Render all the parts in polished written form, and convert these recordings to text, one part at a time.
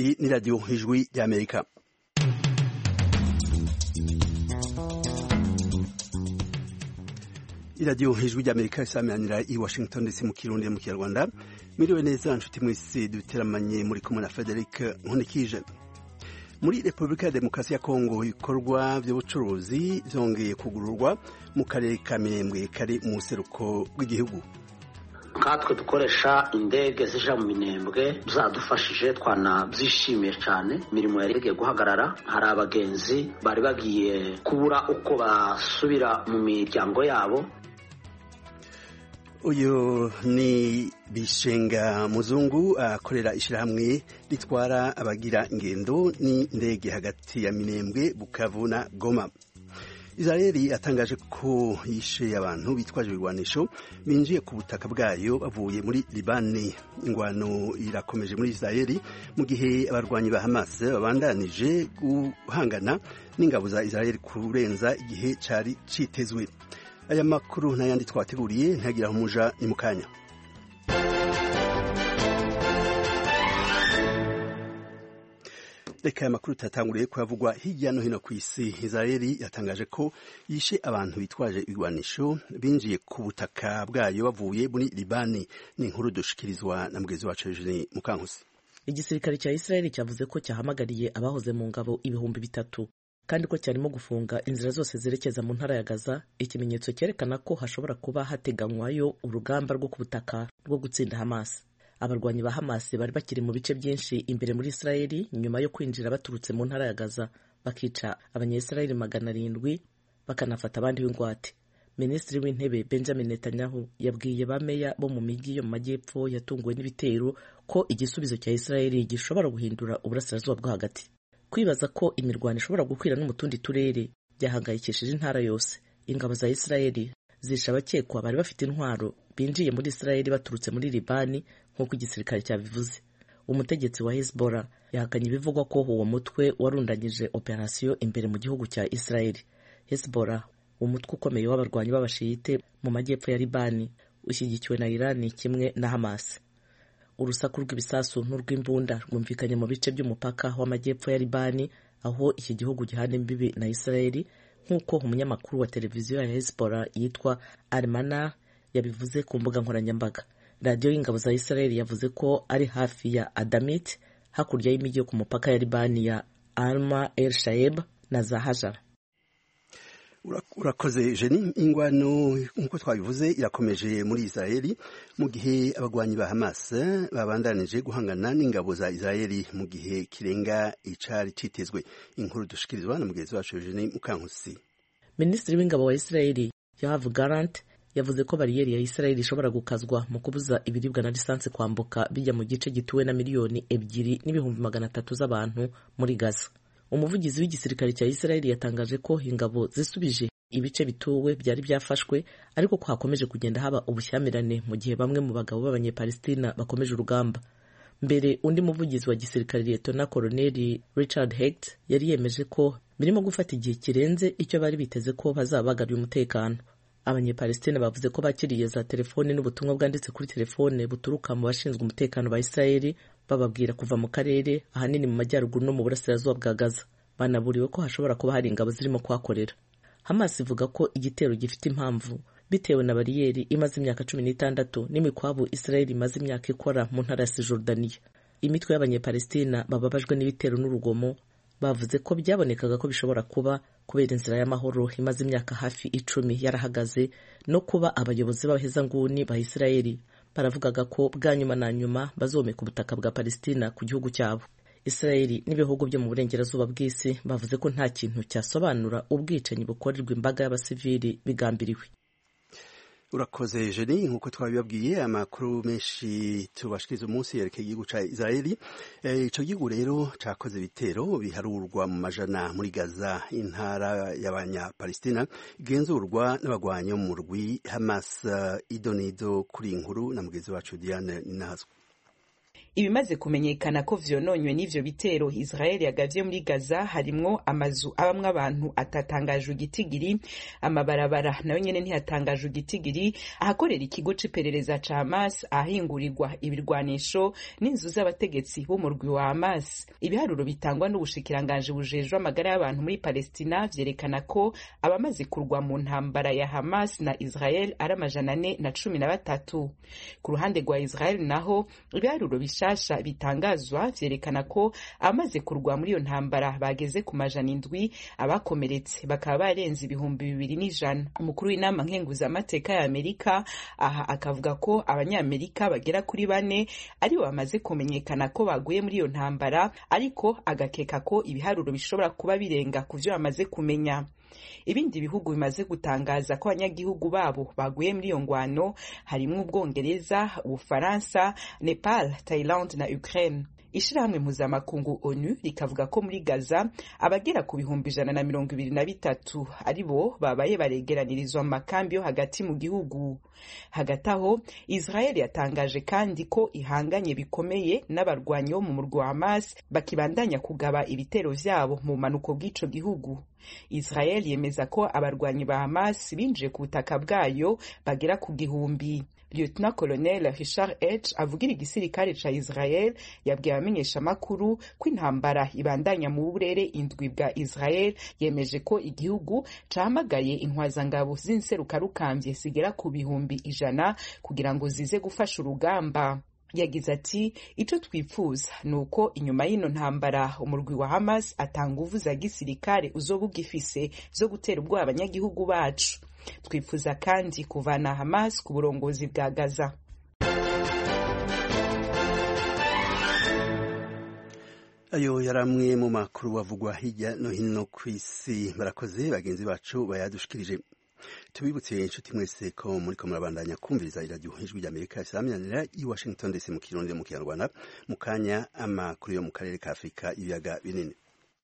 Iyi ni radiyo ijwi ry'Amerika. iradiyo ijwi ry'Amerika isamanira i Washington ndetse mu Kirundi mu Kinyarwanda. Mwiriwe neza nshuti mwese duteramanye muri kumwe na Frederic Nkunikije. Muri Repubulika ya Demokarasi ya Kongo ibikorwa by'ubucuruzi byongeye kugururwa mu karere ka Minembwe kari mu seruko bw'igihugu. Nkatwe dukoresha indege zija mu Minembwe zadufashije twanabyishimiye cyane. Imirimo yari igiye guhagarara, hari abagenzi bari bagiye kubura uko basubira mu miryango yabo. Uyu ni Bishenga Muzungu akorera ishirahamwe ritwara abagira ingendo n'indege hagati ya Minembwe, Bukavu na Goma. Israeli atangaje ko yishe abantu bitwaje ibigwanisho binjiye ku butaka bwayo bavuye muri Libani. Ingwano irakomeje muri Israeli mu gihe abarwanyi ba Hamas babandanije guhangana n'ingabo za Israeli kurenza igihe cari citezwe. Aya makuru n'ayandi twateguriye ntagira umuja ni mukanya. Reka amakuru tatanguriye kuyavugwa hirya no hino ku isi. Israeli yatangaje ko yishe abantu bitwaje ibigwanisho binjiye ku butaka bwayo bavuye muri Libani. Ni inkuru dushikirizwa na mugenzi wacu Eugene Mukankusi. Igisirikare cya Israeli cyavuze ko cyahamagariye abahoze mu ngabo 300,000 kandi ko cyarimo gufunga inzira zose zerekeza mu ntara ya Gaza, ikimenyetso cyerekana ko hashobora kuba hateganywayo urugamba rwo ku butaka rwo gutsinda Hamas. Abarwanyi ba Hamas bari bakiri mu bice byinshi imbere muri Israeli nyuma yo kwinjira baturutse mu ntara ya Gaza bakica abanyesirayeli 700 bakanafata abandi b'ingwate. Minisitiri w'intebe Benjamin Netanyahu yabwiye bameya bo mu mijyi yo mu majyepfo yatunguwe n'ibitero ko igisubizo cya Israeli gishobora guhindura uburasirazuba bwo hagati. Kwibaza ko imirwano ishobora gukwira no mu tundi turere byahangayikishije intara yose. Ingabo za Israeli zisha abakekwa bari bafite intwaro binjiye muri Israeli baturutse muri Libani nk'uko igisirikare cyabivuze. Umutegetsi wa Hezbollah yahakanye ibivugwa ko uwo mutwe warundanyije operasiyo imbere mu gihugu cya Israeli. Hezbollah, umutwe ukomeye w'abarwanyi b'abashiyite mu majyepfo ya Libani, ushyigikiwe na Iran kimwe na Hamas. Urusaku rw'ibisasu n'urw'imbunda rwumvikanye mu bice by'umupaka w'amajyepfo ya Libani, aho iki gihugu gihana imbibi na Israeli, nk'uko umunyamakuru wa televiziyo ya Hezbollah yitwa Al-Manar yabivuze ku mbuga nkoranyambaga. Radiyo y'ingabo za Israeli yavuze ko ari hafi ya Adamit, hakurya y'imijyi yo ku mupaka ya Libani ya Alma El Shaeb na Zahajar. Urakoze Jeni. Ingwano nk'uko twabivuze irakomeje muri Israeli mu gihe abagwanyi ba Hamas babandanije guhangana n'ingabo za Israeli mu gihe kirenga icari citezwe. Inkuru dushikirizwa na mugenzi wacu Jeni Mukankusi. Minisitiri w'ingabo wa Israeli Yoav Gallant yavuze ko bariyeri ya Israeli ishobora gukazwa mu kubuza ibiribwa na lisansi kwambuka bijya mu gice gituwe na 2,300,000 z'abantu muri Gaza. Umuvugizi w'igisirikare cya Israeli yatangaje ko ingabo zisubije ibice bituwe byari byafashwe, ariko ko hakomeje kugenda haba ubushyamirane mu gihe bamwe mu bagabo b'abanyepalestina bakomeje urugamba. Mbere undi muvugizi wa gisirikare Lieutenant Colonel Richard Hecht yari yemeje ko birimo gufata igihe kirenze icyo bari biteze ko bazaba bagaruye umutekano. Abanyepalestina bavuze ko bakiriye za telefone n'ubutumwa bwanditse kuri telefone buturuka mu bashinzwe umutekano ba Israeli bababwira kuva mu karere ahanini mu majyaruguru no mu burasirazuba bwa Gaza. Banaburiwe ko hashobora kuba hari ingabo zirimo kuhakorera. Hamas ivuga ko igitero gifite impamvu bitewe na bariyeri imaze imyaka 16 n'imikwabu Israeli imaze imyaka ikora mu ntara ya Cisjordania. Imitwe y'abanyepalestina bababajwe n'ibitero n'urugomo bavuze ko byabonekaga ko bishobora kuba kubera inzira y'amahoro imaze imyaka hafi 10 yarahagaze no kuba abayobozi b'abahezanguni ba Israeli baravugaga ko bwa nyuma na nyuma bazomeka ubutaka bwa Palestina ku gihugu cyabo. Israeli n'ibihugu byo mu burengerazuba bw'isi bavuze ko nta kintu cyasobanura ubwicanyi bukorerwa imbaga y'abasivili bigambiriwe. Urakoze Jeni. Nkuko twabibabwiye amakuru menshi tubashikiriza umunsi yerekeye igihugu ca Israeli. Ico gihugu rero cakoze bitero biharurwa mu majana muri Gaza, intara y'abanya-Palestina igenzurwa n'abagwanyi mu murwi Hamas. Idonido kuri inkuru na mugenzi wacu Diane Ninahazwa. ibimaze kumenyekana ko vyononywe n'ivyo bitero Israel yagavye muri Gaza harimwo amazu abamwe abantu atatangajwe igitigiri, amabarabara nayo nyene ntihatangajwe igitigiri, ahakorera ikigo c'iperereza ca Hamas, ahingurirwa ibirwanisho n'inzu z'abategetsi b'umurwi wa Hamas. Ibiharuro bitangwa n'ubushikiranganje bujejwe amagara y'abantu muri Palestina vyerekana ko abamaze kurwa mu ntambara ya Hamas na Israel ari 413. Ku ruhande rwa Israel naho ibiharuro bishasha bitangazwa vyerekana ko abamaze kurwa muri iyo ntambara bageze ku 700, abakomeretse bakaba barenze 2,200. Umukuru w'inama nkenguzamateka ya Amerika aha akavuga ko abanyamerika bagera kuri 4 ari bamaze kumenyekana ko baguye muri iyo ntambara, ariko agakeka ko ibiharuro bishobora kuba birenga ku vyo bamaze kumenya. Ibindi bihugu bimaze gutangaza ko abanyagihugu babo baguye muri iyo ngwano harimwo Ubwongereza, Ubufaransa, Nepal, Thailand na Ukraine. Ishirahamwe mpuzamakungu ONU rikavuga ko muri Gaza abagera ku 123 aribo babaye baregeranirizwa mu makambi yo hagati mu gihugu. Hagati aho Israel yatangaje kandi ko ihanganye bikomeye n'abarwanyi bo mu murwi wa Hamas bakibandanya kugaba ibitero vyabo mu manuko bw'ico gihugu. Israel yemeza ko abarwanyi ba Hamas binjiye ku butaka bwayo bagera ku 1,000. Lieutenant Colonel Richard H. avugira igisirikare ca Israel yabwiye abamenyesha makuru ko intambara ibandanya mu burere indwi bwa Israel. Yemeje ko igihugu cahamagaye intwazangabo z'inserukarukambye zigera ku 100,000 kugira ngo zize gufasha urugamba. Yagize ati ico twifuza nuko inyuma y'ino ntambara umurwi wa Hamas atanguvu za gisirikare uzoba ugifise zo gutera ubwoba abanyagihugu bacu. Twifuza kandi kuvana Hamas ku burongozi bwa Gaza. Ayo yaramwe mu makuru wavugwa hirya no hino kw'isi. Barakoze bagenzi bacu bayadushikirije. Tubibutse inshuti mwese ko muriko murabandanya kumviriza iradiyo Ijwi ry'Amerika isaminanira i Washington DC mu Kirundi mu Kinyarwanda. Mu kanya amakuru yo mu karere ka Afrika ibiyaga binini.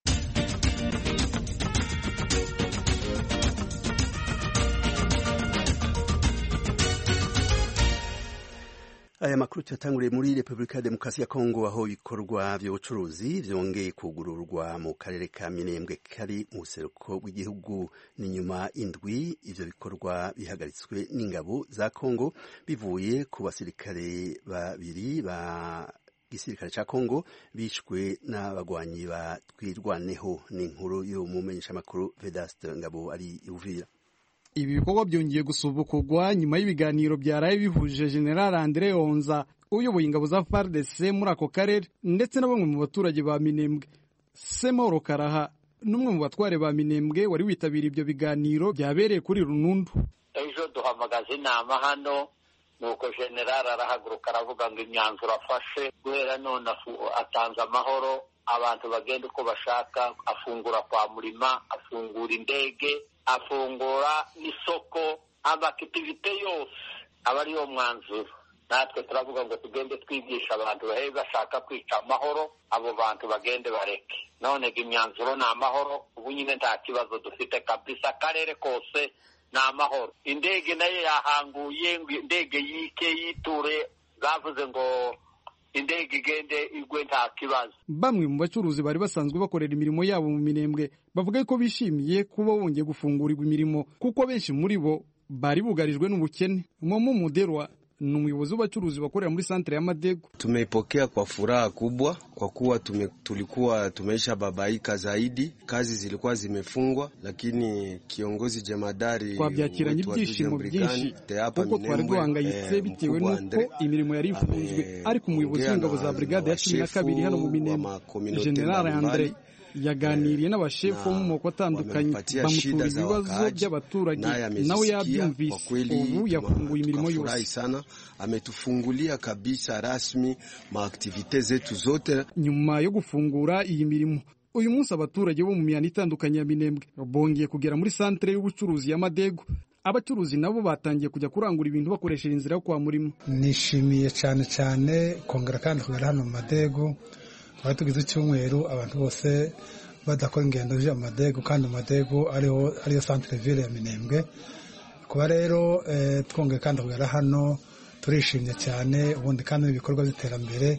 Aya makuru tuyatanguriye muri Republika ya Demokarasi ya Kongo, aho ibikorwa vy'ubucuruzi vyongeye kugururwa mu karere ka Minembwe kari mu buseruko bw'igihugu. Ni nyuma indwi ivyo bikorwa bihagaritswe n'ingabo za Kongo bivuye ku basirikare babiri ba gisirikare ca Kongo bishwe n'abagwanyi ba Twirwaneho. Ni inkuru yo mumenyesha makuru Vedaste Ngabo ari Uvira. Ibi bikorwa byongeye gusubukurwa nyuma y'ibiganiro byaraye bihuje General Andre Onza uyoboye ingabo za FARDC muri ako karere ndetse na bamwe mu baturage ba Minembwe. Semoro Karaha n'umwe mu batware ba Minembwe wari witabiriye ibyo biganiro byabereye kuri Runundu. Ejo duhamagaza inama hano nuko General arahaguruka aravuga ngo imyanzuro afashe guhera none atanze amahoro, abantu bagenda uko bashaka, afungura kwa Murima, afungura indege, afungura n'isoko, amakitivite yose aba ariyo mwanzuro. Natwe turavuga ngo tugende twigisha abantu bahe bashaka kwica amahoro, abo bantu bagende bareke. None imyanzuro ni amahoro, ubu nyine nta kibazo dufite kabisa, akarere kose ni amahoro. Indege nayo yahanguye, indege yike yiture, zavuze ngo indege igende igwe nta kibazo. Bamwe mu bacuruzi bari basanzwe bakorera imirimo yabo mu Minembwe bavuga ko bishimiye kuba bongeye gufungurirwa imirimo kuko benshi muri bo bari bugarijwe n'ubukene. Momo Muderwa ni umuyobozi w'abacuruzi bakorera muri santre ya Madego. Tumeipokea kwa furaha kubwa kwa kuwa tulikuwa tumeisha babaika zaidi, kazi zilikuwa zimefungwa, lakini kiongozi jemadari twabyakiranye ibyishimo byinshi kuko twari duhangayitse bitewe n'uko imirimo yari ifunzwe, ariko umuyobozi w'ingabo za brigade ya 12 hano mu Minembwe General Andre yaganiriye n'abashefu bo mu moko atandukanye bamutura ibibazo by'abaturage, nawe yabyumvise. Ubu yafunguye imirimo yose, ametufungulia kabisa rasmi maaktivite zetu zote. Nyuma yo gufungura iyi mirimo, uyu munsi abaturage bo mu mihana itandukanye ya Minembwe bongeye kugera muri santre y'ubucuruzi ya Madego. Abacuruzi nabo batangiye kujya kurangura ibintu bakoresheje inzira yo kwa Murima. Nishimiye cyane kongera kandi kugera hano mu Madego. Twari tugize icyumweru abantu bose badakora ingendo z'ya Madego, kandi Madego ariyo centre ville ya Minembwe. Kuba rero twongeye kandi kugera hano turishimye cyane, ubundi kandi ibikorwa by'iterambere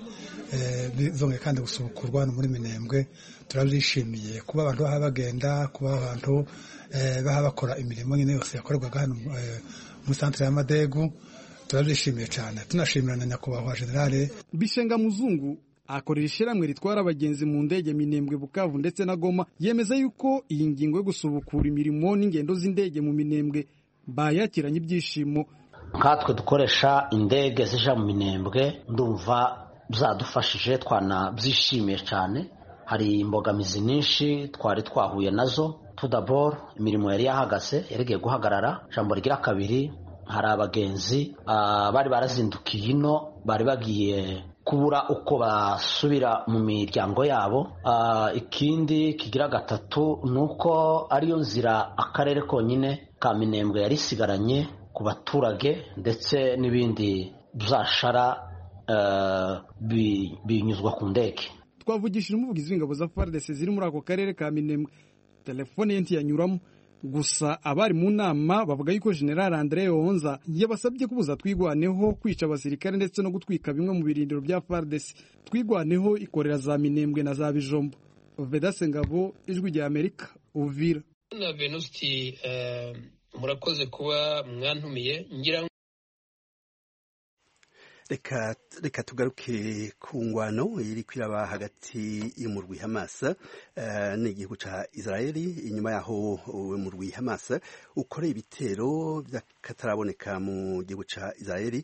bizongeye kandi gusubukurwa hano muri Minembwe. Turabyishimiye kuba abantu baha bagenda, kuba abantu baha bakora imirimo nyine yose yakorerwaga hano muri centre ya Madegu. Turabyishimiye cyane, tunashimira na nyakubahwa General Bishenga Muzungu akorera ishyirahamwe ritwara abagenzi mu ndege Minembwe, Bukavu ndetse na Goma. Yemeza yuko iyi ngingo yo gusubukura imirimo n'ingendo z'indege mu Minembwe bayakiranye ibyishimo. Nkatwe dukoresha indege zija mu Minembwe, ndumva byadufashije, twanabyishimiye cyane. Hari imbogamizi nyinshi twari twahuye nazo. Tudabor imirimo yari yahagaze, yaregeye guhagarara. Jambo rigira kabiri, hari abagenzi bari barazindukiye ino, bari bagiye kubura uko basubira mu miryango yabo. Ikindi kigira gatatu nuko ariyo nzira akarere konyine ka Minembwe yari isigaranye ku baturage, ndetse n'ibindi byashara binyuzwa ku ndege. Twavugishije umuvugizi w'ingabo za FARDC ziri muri ako karere ka Minembwe, telefone ye ntiyanyuramo. Gusa abari mu nama bavuga yuko General Andre Onza yabasabye kubuza Twigwaneho kwica abasirikare ndetse no gutwika bimwe mu birindiro bya FARDC. Twigwaneho ikorera za Minembwe na za Bijombo. Vedase Ngabo, Ijwi rya Amerika, Uvira. Na Venusti, murakoze kuba mwantumiye. Ngira reka tugaruke ku ngwano iri kwiraba hagati y'umurwi Hamas n'igihugu ca Israeli. Inyuma yaho umurwi Hamas ukoreye ibitero by'akataraboneka mu gihugu ca Israeli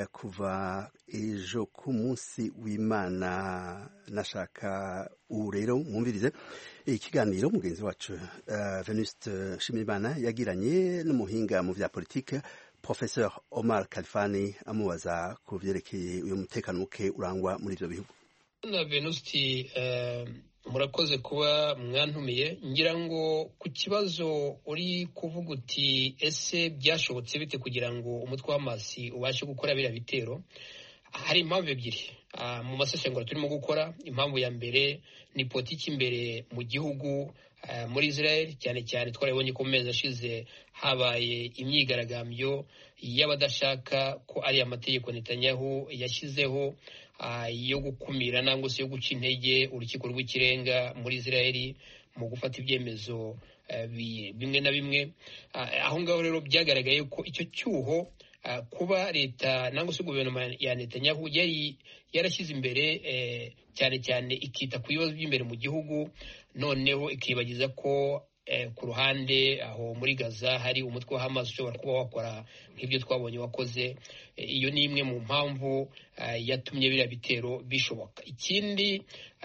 kuva ejo ku munsi w'Imana. Nashaka rero mwumvirize ikiganiro mugenzi wacu Venuste Nshimiyimana yagiranye n'umuhinga mu vya politike Professeur Omar Kalfani amubaza ku vyerekeye uyu mutekano muke urangwa muri ivyo bihugu. Na Venusti, murakoze kuba mwantumiye. Ngira ngo ku kibazo uri kuvuga uti ese byashobotse bite kugira ngo umutwe wa Hamas ubashe gukora biriya bitero, hari impamvu ebyiri mu masesengura turimo gukora. Impamvu ya mbere ni politiki imbere mu gihugu muri Israel, cyane cyane twarabonye ko mu mezi ashize habaye imyigaragambyo y'abadashaka ko ari amategeko Netanyahu yashyizeho yo gukumira nangwa se yo guca intege urukiko rw'ikirenga muri Israel mu gufata ibyemezo bimwe na bimwe. Aho ngaho rero byagaragaye ko icyo cyuho kuba leta nangwa se guverinoma ya Netanyahu yari yarashyize imbere cyane cyane ikita ku bibazo by'imbere mu gihugu, noneho ikibagiza ko ku ruhande aho muri Gaza hari umutwe wa Hamas ushobora kuba wakora nk'ibyo twabonye wakoze. Iyo ni imwe mu mpamvu yatumye biriya bitero bishoboka. Indi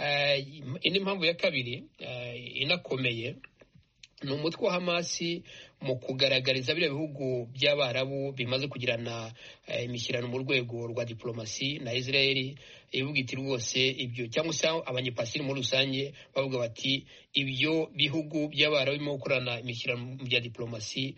mpamvu ya kabiri inakomeye ni umutwe wa Hamas mu kugaragariza biriya bihugu by'Abarabu bimaze kugirana imishyirano mu rwego rwa diplomasi na Israel, ivuga iti rwose ibyo, cyangwa se abanyepasiri muri rusange bavuga bati ibyo bihugu by'Abarabu birimo gukorana imishyirano bya diplomasi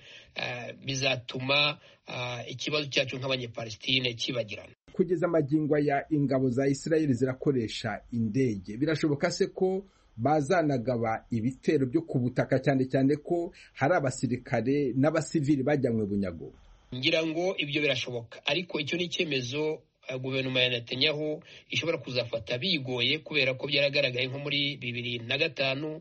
bizatuma ikibazo cyacu nk'abanyepalestine kibagirana. Kugeza amagingo ya ingabo za Israel zirakoresha indege, birashoboka se ko bazanagaba ibitero byo ku butaka, cyane cyane ko hari abasirikare n'abasivili bajyanywe bunyago? Ngira ngo ibyo birashoboka, ariko icyo ni icyemezo guverinoma ya Netanyahu ishobora kuzafata bigoye, kubera ko byaragaragaye nko muri 2005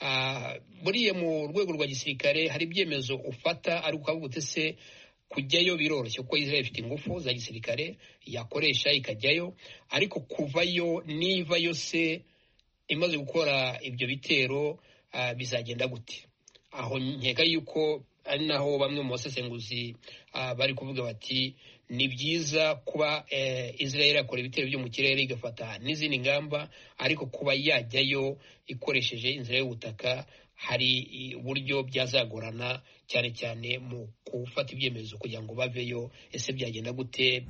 buriye mu rwego rwa gisirikare hari ibyemezo ufata ari ukavuga ute se kujyayo biroroshye kuko Israel ifite ingufu za gisirikare yakoresha ikajyayo, ariko kuvayo nivayo se imaze gukora ibyo bitero bizagenda gute? Aho nkeka yuko ari naho bamwe mu basesenguzi bari kuvuga bati ni byiza kuba Israel akora ibitero byo mu kirere igafata n'izindi ngamba, ariko kuba yajyayo ikoresheje inzira y'ubutaka hari uburyo byazagorana, cyane cyane mu gufata ibyemezo kugira ngo baveyo. Ese byagenda gute?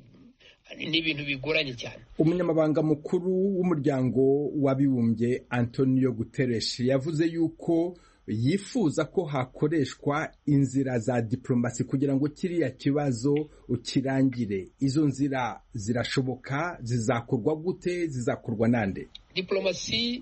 Ni ibintu bigoranye cyane. Umunyamabanga mukuru w'umuryango w'abibumbye Antonio Guterres yavuze yuko yifuza ko hakoreshwa inzira za diplomasi kugira ngo kiriya kibazo ukirangire. Izo nzira zirashoboka? Zizakorwa gute? Zizakorwa nande? Diplomasi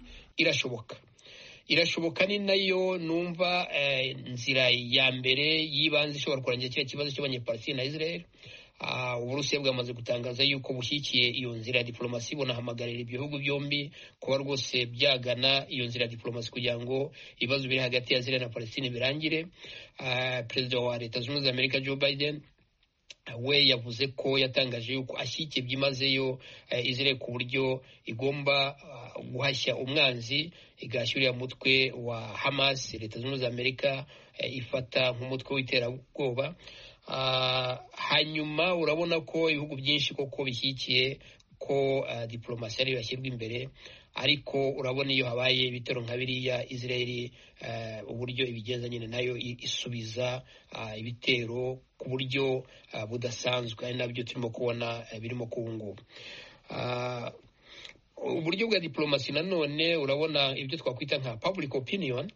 irashoboka ni nayo numva nzira ya mbere yibanze ishobora kurangira kiriya kibazo cy'abanyepalestine na Israel. Uburusiya bwamaze gutangaza yuko bushyigikiye iyo nzira ya diplomasi, bunahamagarira ibihugu byombi kuba rwose byagana iyo nzira ya diplomasi kugira ngo ibibazo biri hagati ya Israel na Palestine birangire. Perezida wa Leta Zunze Ubumwe za Amerika Joe Biden we yavuze ko yatangaje yuko ashyigikiye byimazeyo Israel ku buryo igomba guhashya umwanzi, igahashya uriya mutwe wa Hamas Leta Zunze Ubumwe za Amerika ifata nk'umutwe w'iterabwoba. Hanyuma urabona ko ibihugu byinshi koko bishyigikiye ko diplomasi ariyo yashyirwa imbere, ariko urabona iyo habaye ibitero nka biriya Israel uburyo ibigenza nyine nayo isubiza ibitero ku buryo budasanzwe, ari nabyo turimo kubona birimo kubungubu. Uburyo bwa diplomasi nanone urabona ibyo twakwita nka public opinion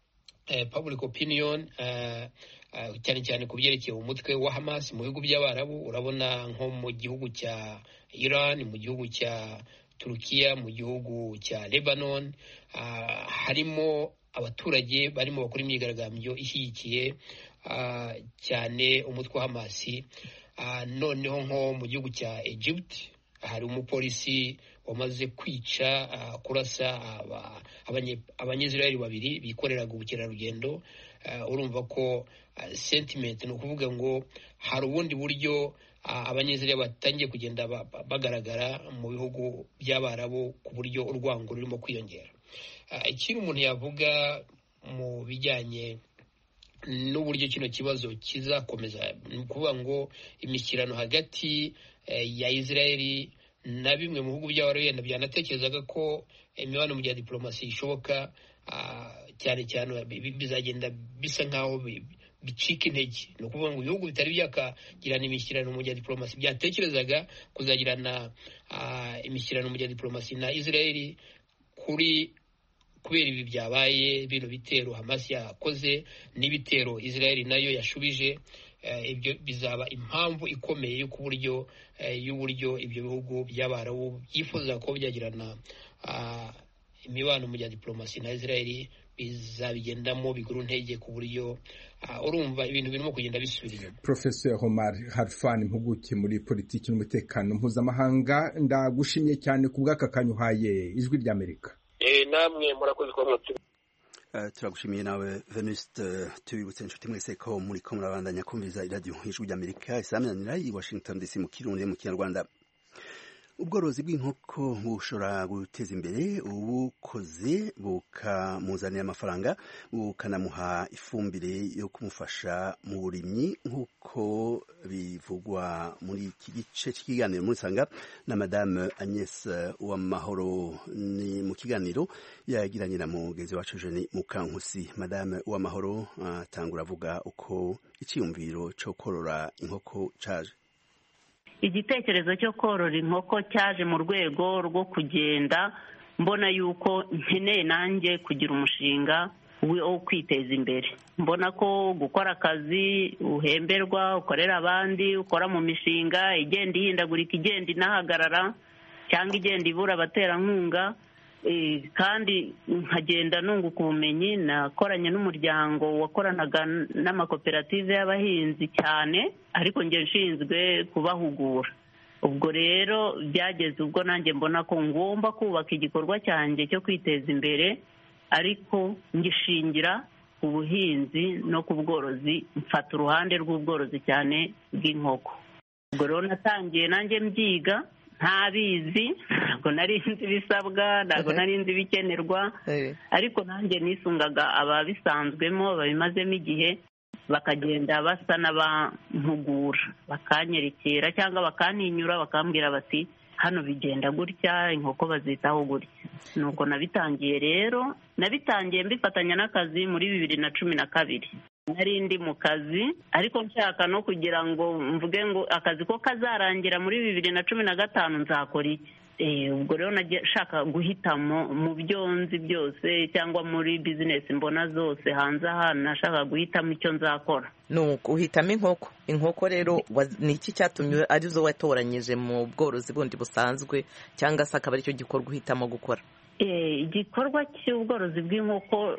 cyane cyane ku byerekeye umutwe wa Hamas mu bihugu by'Abarabu. Urabona nko mu gihugu cya Iran, mu gihugu cya Turukiya, mu gihugu cya Lebanon, harimo abaturage barimo bakora imyigaragambyo ishyigikiye cyane umutwe wa Hamas. Noneho nko mu gihugu cya Egypt hari umupolisi wamaze kwica kurasa abanyezirayeli babiri bikoreraga ubukerarugendo. Urumva ko sentiment ni ukuvuga ngo hari ubundi buryo abanyezirayeli batangiye kugenda bagaragara mu bihugu by'Abarabu ku buryo urwango rurimo kwiyongera. Ikindi umuntu yavuga mu bijyanye n'uburyo kino kibazo kizakomeza, ni ukuvuga ngo imishyikirano hagati ya Israeli na bimwe mu bihugu by'Abarabu yenda byanatekerezaga ko imibonano mu bya diplomasi ishoboka, cyane cyane bizagenda bisa nkaho bicika intege. Ni ukuvuga ngo ibihugu bitari byakagirana imishyikirano mu bya diplomasi byatekerezaga kuzagirana imishyikirano mu bya diplomasi na Israeli kubera ibi byabaye, bino bitero Hamas yakoze n'ibitero Israeli nayo yashubije. Ibyo bizaba impamvu ikomeye y'uburyo ibyo bihugu by'Abarabu byifuza ko byagirana imibano mu bya diplomasi na Israeli bizabigendamo biguru ntege ku buryo urumva ibintu birimo kugenda bisubira inyuma. Professor Omar Harfan, impuguke muri politiki n'umutekano mpuzamahanga, ndagushimye cyane ku bw'aka kanya uhaye Ijwi ry'Amerika. Namwe murakoze kuba turagushimiye nawe Venuste. Tubibutse inshuti mwese ko muriko murabandanya kumviriza iradiyo Ijwi ry'Amerika isaminanira i Washington DC mu Kirundi mu Kinyarwanda. Ubworozi bw'inkoko bushobora guteza imbere ubukoze, bukamuzanira amafaranga, bukanamuha ifumbire yo kumufasha mu burimyi, nk'uko bivugwa muri iki gice cy'ikiganiro murisanga na Madame Agnès Uwamahoro. Ni mu kiganiro yagiranye na mugenzi wacu Jeanne Mukankusi. Madame Uwamahoro atangura avuga uko icyiyumviro cyo korora inkoko caje. Igitekerezo cyo korora inkoko cyaje mu rwego rwo kugenda mbona yuko nkeneye nanjye kugira umushinga wo kwiteza imbere. Mbona ko gukora akazi uhemberwa, ukorera abandi, ukora mu mishinga igenda ihindagurika, igenda inahagarara cyangwa igenda ibura abaterankunga, kandi nkagenda nunguka ubumenyi. Nakoranye n'umuryango wakoranaga n'amakoperative y'abahinzi cyane, ariko njye nshinzwe kubahugura. Ubwo rero byageze ubwo nanjye mbona ko ngomba kubaka igikorwa cyanjye cyo kwiteza imbere, ariko ngishingira ku buhinzi no ku bworozi, mfata uruhande rw'ubworozi cyane bw'inkoko. Ubwo rero natangiye nanjye mbyiga, ntabizi, ntabwo nari nzi ibisabwa, ntabwo nari nzi ibikenerwa, ariko nanjye nisungaga ababisanzwemo babimazemo igihe, bakagenda basa n'abampugura, bakanyerekera cyangwa bakantinyura, bakambwira bati hano bigenda gutya, inkoko bazitaho gutya. Nuko nabitangiye rero, nabitangiye mbifatanya n'akazi muri 2012. Nari ndi mu kazi, ariko nshaka no kugira ngo mvuge ngo akazi ko kazarangira muri 2015 nzakora iki. Ubwo rero nashaka guhitamo mu byo nzi byose cyangwa muri business mbona zose hanze aha, nashaka guhitamo icyo nzakora. Nuko uhitamo inkoko rero ni iki cyatumye arizo watoranyije mu bworozi bundi busanzwe, cyangwa se akaba aricyo gikorwa uhitamo gukora? igikorwa cy'ubworozi bw'inkoko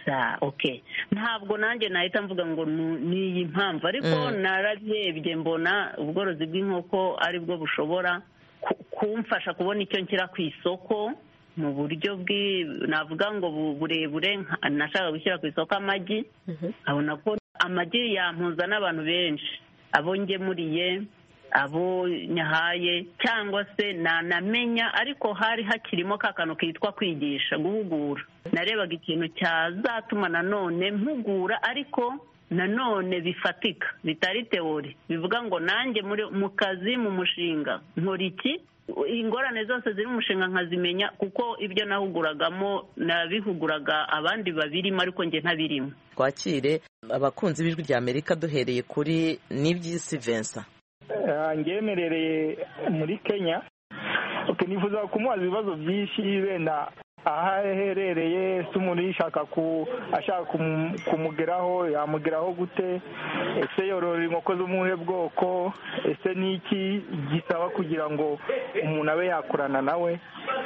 ntabwo nanjye nahita mvuga ngo ni iyi mpamvu, ariko narabyebye mbona ubworozi bw'inkoko ari bwo bushobora kumfasha kubona icyo nshyira ku isoko mu buryo navuga ngo burebure. Nashaka gushyira ku isoko amagi, abona ko amagi yampuza n'abantu benshi, abo ngemuriye, abo nyahaye, cyangwa se nanamenya, ariko hari hakirimo ka kantu kitwa kwigisha, guhugura. Narebaga ikintu cyazatuma nanone mpugura, ariko nanone bifatika, bitari teori, bivuga ngo nanjye mu kazi, mu mushinga nkora iki, ingorane zose ziri mu mushinga nkazimenya, kuko ibyo nahuguragamo nabihuguraga abandi babirimo ariko njye ntabirimo. Twakire abakunzi b'Ijwi rya Amerika, duhereye kuri Nibyisi Vincent. Ngemerereye muri Kenya, nifuza kumubaza ibibazo byinshi, wenda aho aherereye, se umuntu yishaka ashaka kumugeraho yamugeraho gute, ese yorora inkoko z'umuhe bwoko, ese n'iki gisaba kugira ngo umuntu abe yakorana nawe,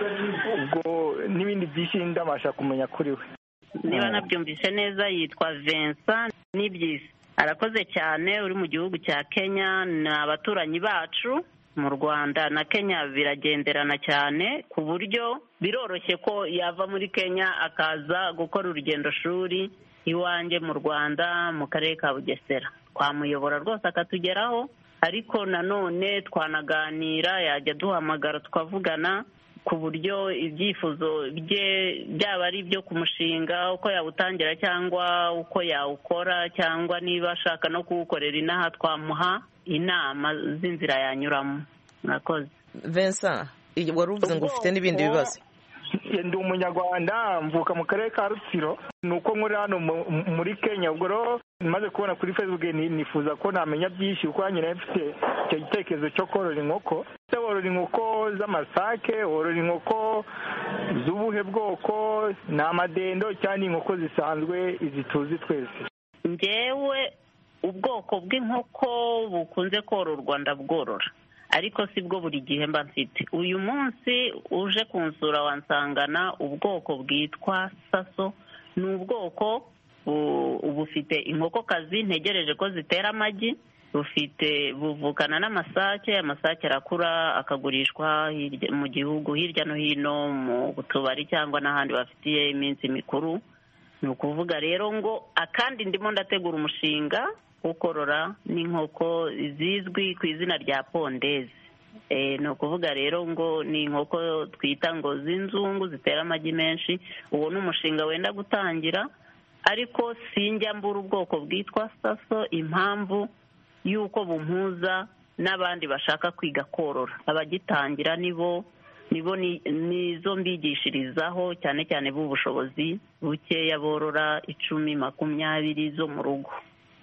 ubwo n'ibindi byinshi ndabasha kumenya kuri we. Niba nabyumvise neza, yitwa Vincent Nibyisi. Arakoze cyane, uri mu gihugu cya Kenya. Ni abaturanyi bacu. Mu Rwanda na Kenya biragenderana cyane, ku buryo biroroshye ko yava muri Kenya akaza gukora urugendo shuri iwanjye mu Rwanda, mu karere ka Bugesera. Twamuyobora rwose akatugeraho, ariko nanone twanaganira, yajya duhamagara tukavugana, ku buryo ibyifuzo bye byaba ari ibyo ku mushinga, uko yawutangira cyangwa uko yawukora, cyangwa niba ashaka no kuwukorera inaha, twamuha inama z'inzira yanyuramo. Murakoze. Vincent, wari uvuze ngo ufite n'ibindi bibazo? Ndi umunyarwanda, mvuka mu karere ka Rutsiro, nuko nkuri hano muri Kenya. Ubwo rero maze kubona kuri Facebook nifuza ko namenya byinshi, kuko nyine mfite icyo gitekerezo cyo korora inkoko. Worora inkoko z'amasake, worora inkoko z'ubuhe bwoko, ni amadendo cyangwa inkoko zisanzwe izi tuzi twese? Njyewe ubwoko bw'inkoko bukunze kororwa ndabworora, ariko si bwo buri gihe mba mfite. Uyu munsi uje kunsura wansangana ubwoko bwitwa Saso. Ni ubwoko bufite inkokokazi ntegereje ko zitera amagi, buvukana n'amasake. Amasake arakura akagurishwa mu gihugu hirya no hino mu tubari cyangwa n'ahandi bafitiye iminsi mikuru. Ni ukuvuga rero ngo akandi ndimo ndategura umushinga wo korora n'inkoko zizwi ku izina rya pondezi. Ni ukuvuga rero ngo ni inkoko twita ngo z'inzungu zitera amagi menshi. Uwo ni umushinga wenda gutangira, ariko sinjya mbura ubwoko bwitwa Saso, impamvu y'uko bumpuza n'abandi bashaka kwiga korora. Abagitangira nizo mbigishirizaho, cyane cyane b'ubushobozi bukeya, borora 10, 20 zo mu rugo.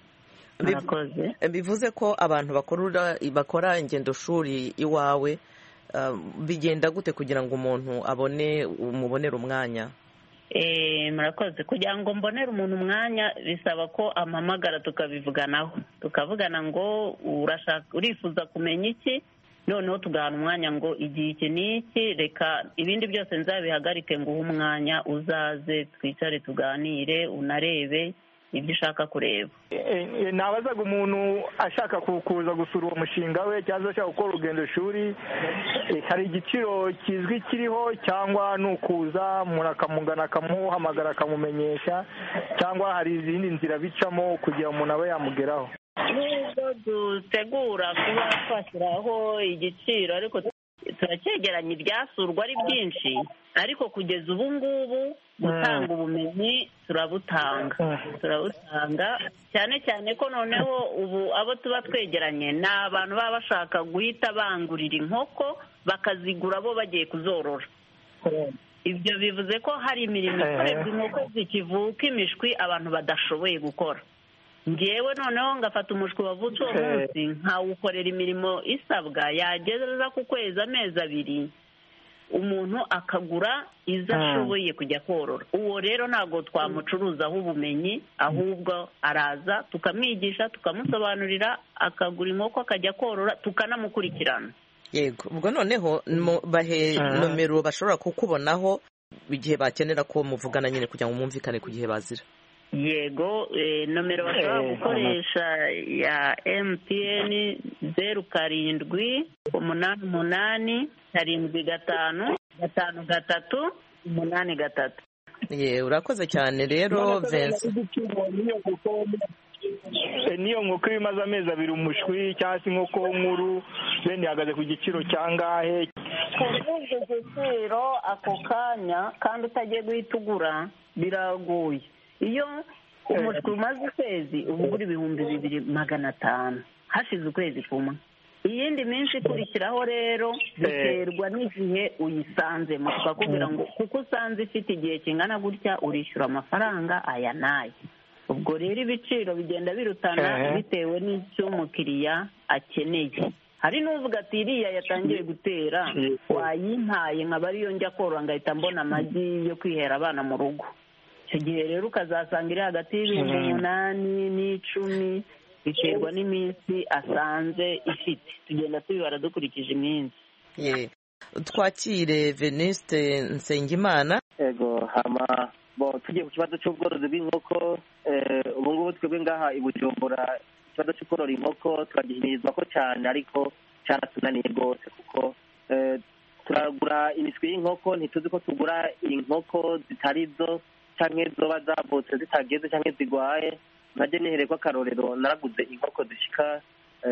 Bivuze ko abantu bakora ingendo shuri iwawe, bigenda gute kugira ngo umuntu umubonere umwanya? Murakoze. Kugira ngo mbonere umuntu umwanya bisaba ko ampamagara tukavugana ngo urifuza kumenya iki, noneho tugahana umwanya ngo igihe iki n'iki, reka ibindi byose nzabihagarike ngo uhe umwanya, uzaze twicare tuganire, unarebe ibyo ushaka kureba. Nabazaga umuntu ashaka kuza gusura uwo mushinga we, cyangwa ashaka gukora urugendo shuri, hari igiciro kizwi kiriho, cyangwa ni ukuza umuntu akamugana akamuhamagara akamumenyesha, cyangwa hari izindi nzira bicamo kugira umuntu abe yamugeraho? Nubwo dutegura kuba twashyiraho igiciro, ariko turacyegeranya ibyasurwa ari byinshi, ariko kugeza ubu ngubu gutanga ubumenyi turabutanga cyane cyane ko noneho ubu abo tuba twegeranye ni abantu baba bashaka guhita bangurira inkoko bakazigura bo bagiye kuzorora. Ibyo bivuze ko hari imirimo ikorerwa inkoko zikivuka imishwi abantu badashoboye gukora. Ngewe noneho ngafata umushwi wavutse uwo munsi nkawukorera imirimo isabwa, yageza ku kwezi amezi 2 umuntu akagura izo ashoboye kujya korora. Uwo rero ntabwo twamucuruzaho ubumenyi, ahubwo araza tukamwigisha, tukamusobanurira, akagura inkoko akajya korora, tukanamukurikirana. Yego. Ubwo noneho bahe nomero bashobora kukubonaho igihe bakenera ko muvugana nyine kugira ngo mwumvikane ku gihe bazira. Yego, nomero bashobora gukoresha ya MTN 0788755383. Urakoze cyane rero Vincent. Niyo nkoko imaze amezi 2 umushwi cyangwa se inkoko nkuru bene ihagaze ku giciro cyangahe? Kuvuga igiciro ako kanya kandi utagiye guhita ugura biragoye. Iyo umushwi umaze ukwezi uba ugura 2,500 hashize ukwezi kumwe. Iyindi minsi ikurikiraho rero biterwa n'igihe uyisanzemo, tukakubwira ngo kuko usanze ifite igihe kingana gutya urishyura amafaranga aya n'aya. Ubwo rero ibiciro bigenda birutana bitewe n'icyo umukiriya akeneye. Hari n'uvuga ati iriya yatangiye gutera wayimpaye nkaba ariyo njya korora ngahita mbona amagi yo kwihera abana mu rugo. Icyo gihe rero ukazasanga iri hagati y'8,000 n'10,000 biterwa n'iminsi asanze ifite. Tugenda tubibara dukurikije iminsi. Twakire Venuste Nsengimana. Yego, hama tugiye ku kibazo cy'ubworozi bw'inkoko. Ubu ngubu twebwe ngaha i Bujumbura ikibazo cyo korora inkoko turagihimirizwa ko cyane, ariko cyaratunaniye rwose kuko turagura imiswi y'inkoko, ntituzi ko tugura inkoko zitari zo cyangwa zoba zavutse zitageze cyangwa zigwaye. Najye nihereye ko akarorero naraguze inkoko zishika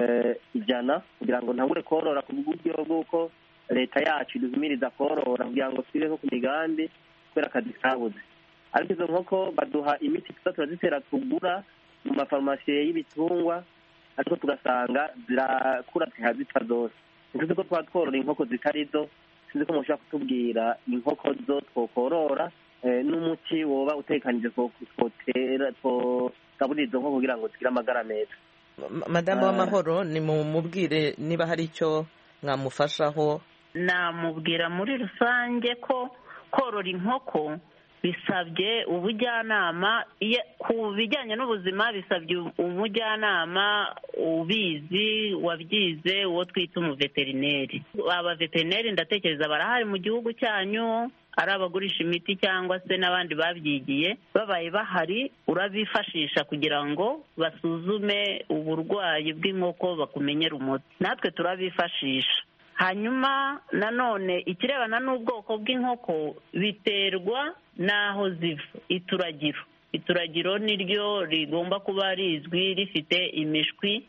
100 kugira ngo ntangure korora ku buryo bw'uko leta yacu iduhimiriza korora kugira ngo twibeho ku migambi kubera akazi kabuze. Ariko izo nkoko baduha imiti turazitera tugura mu mafarumasi y'ibitungwa, ariko tugasanga zirakura zihazipfa zose. Ntuzi ko twatworora inkoko zitari zo, sinzi ko mushobora kutubwira inkoko zo twokorora n'umuti woba utekanije twotera gaburira izo nkoko kugira ngo zigire amagara meza. Madamu w'amahoro, ni mubwire niba hari icyo mwamufashaho. Namubwira muri rusange ko korora inkoko bisabye ubujyanama ku bijyanye n'ubuzima, bisabye umujyanama ubizi wabyize uwo twita umuveterineri. Abaveterineri ndatekereza barahari mu gihugu cyanyu, ari abagurisha imiti cyangwa se n'abandi babyigiye. Babaye bahari urabifashisha kugira ngo basuzume uburwayi bw'inkoko bakumenyere umuti. Natwe turabifashisha. Hanyuma nanone ikirebana n'ubwoko bw'inkoko biterwa n'aho ziva. Ituragiro niryo rigomba kuba rizwi, rifite imishwi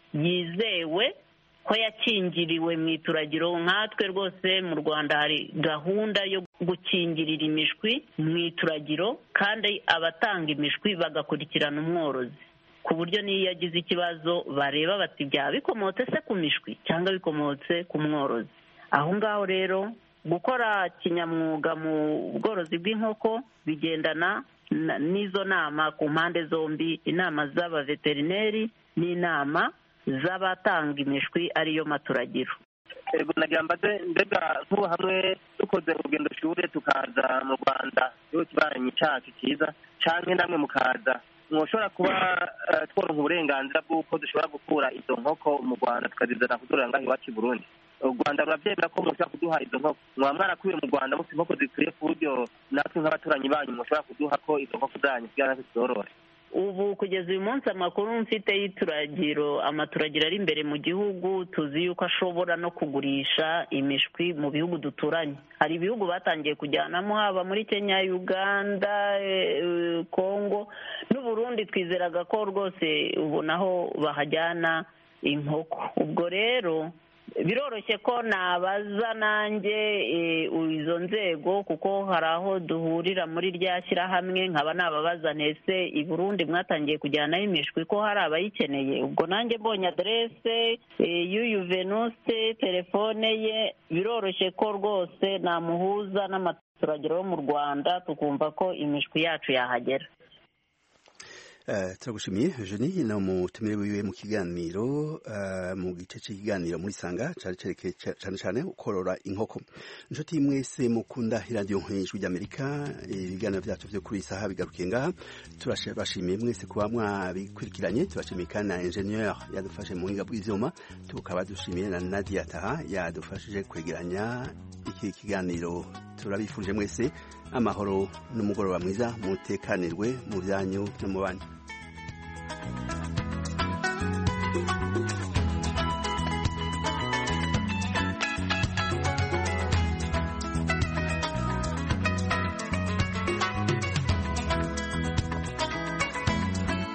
yizewe ko yakingiriwe mu ituragiro. Nkatwe rwose mu Rwanda hari gahunda yo gukingirira imishwi mu ituragiro, kandi abatanga imishwi bagakurikirana umworozi ku buryo niyo yagize ikibazo bareba bati byaba bikomotse se ku mishwi cyangwa bikomotse ku mworozi. Aho ngaho rero gukora kinyamwuga mu bworozi bw'inkoko bigendana n'izo nama ku mpande zombi, inama z'abaveterineri n'inama z'abatanga imishwi ariyo maturagiro. Ego nagira mbaze, mbega nk'ubu hamwe dukoze urugendo shure tukaza mu Rwanda yo kibaranye cyacu cyiza canke namwe mukaza, mwoshobora kuba tworonka uburenganzira bw'uko dushobora gukura izo nkoko mu Rwanda tukazizana kudorora ngaho iwacu i Burundi? U Rwanda rurabyemera ko mushobora kuduha izo nkoko? Mwaba mwarakuye mu Rwanda mufite inkoko zikwiye ku buryo natwe nk'abaturanyi banyu mushobora kuduha ko izo nkoko zanyu kugira natwe tuzorore? Ubu kugeza uyu munsi amakuru mfite y'ituragiro, amaturagiro ari imbere mu gihugu tuzi yuko ashobora no kugurisha imishwi mu bihugu duturanye. Hari ibihugu batangiye kujyanamo, haba muri Kenya, Uganda, Congo n'Uburundi. Twizeraga ko rwose ubu naho bahajyana inkoko. Ubwo rero biroroshye ko nabaza nanjye izo nzego, kuko hari aho duhurira muri rya shyirahamwe, nkaba nababaza ntese i Burundi mwatangiye kujyanaho imishwi ko hari abayikeneye. Ubwo nanjye mbonye aderese y'uyu Venuste, telefone ye, biroroshye ko rwose namuhuza n'amaturagiro yo mu Rwanda tukumva ko imishwi yacu yahagera. turagushimiye Eugenie na umutumire wiwe mu kiganiro mu gice cy'ikiganiro muri Sanga cyerekeye cyane cyane ukorora inkoko. Inshuti mwese mukunda radio nk'ijwi ry'Amerika, ibiganiro byacu byo kuri saha bigarukiye ngaha. Turashimiye mwese kuba mwabikurikiranye, turashimiye kandi na ingenieur yadufashe mu buhinga bw'ivyuma, tukaba dushimiye na Nadia Taha yadufashije kwegeranya iki kiganiro. Turabifurije mwese amahoro n'umugoroba mwiza mutekanirwe mu byanyu no mu bandi.